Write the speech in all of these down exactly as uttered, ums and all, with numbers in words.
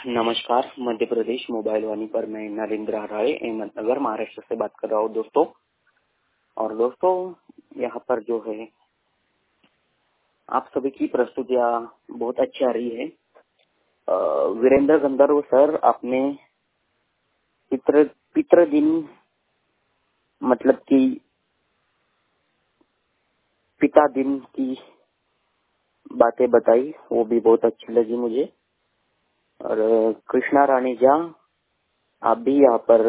नमस्कार। मध्य प्रदेश मोबाइल वाणी पर मैं नरेंद्र राय अहमदनगर महाराष्ट्र से बात कर रहा हूँ दोस्तों। और दोस्तों यहाँ पर जो है आप सभी की प्रस्तुतियाँ बहुत अच्छी आ रही है। अ, वीरेंद्र गंधर्व सर आपने पितृ पितृ दिन मतलब कि पिता दिन की बातें बताई, वो भी बहुत अच्छी लगी मुझे। और कृष्णा रानी जा आप भी यहाँ पर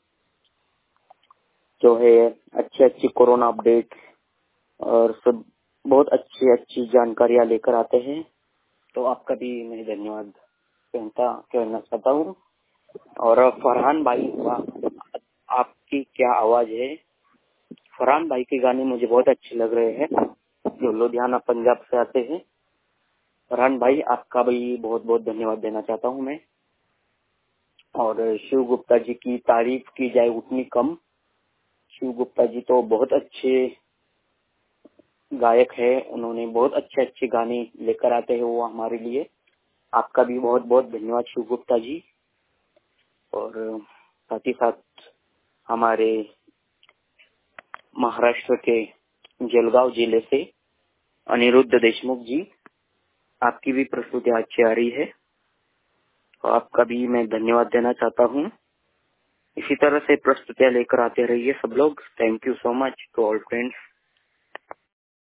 जो है अच्छी अच्छी कोरोना अपडेट और सब बहुत अच्छी अच्छी जानकारियां लेकर आते हैं, तो आपका भी मैं धन्यवाद कहता कहना चाहता हूँ। और फरहान भाई, वाह आपकी क्या आवाज है। फरहान भाई के गाने मुझे बहुत अच्छे लग रहे हैं, जो लुधियाना पंजाब से आते हैं। फरहान भाई आपका भी बहुत बहुत धन्यवाद देना चाहता हूँ मैं। और शिव गुप्ता जी की तारीफ की जाए उतनी कम। शिव गुप्ता जी तो बहुत अच्छे गायक है, उन्होंने बहुत अच्छे अच्छे गाने लेकर आते हैं वो हमारे लिए। आपका भी बहुत बहुत धन्यवाद शिव गुप्ता जी। और साथ ही साथ हमारे महाराष्ट्र के जलगांव जिले से अनिरुद्ध देशमुख जी, आपकी भी प्रस्तुति अच्छी आ रही है, तो आपका भी मैं धन्यवाद देना चाहता हूँ। इसी तरह से प्रस्तुतियां लेकर आते रहिए सब लोग। Thank you so much to all friends.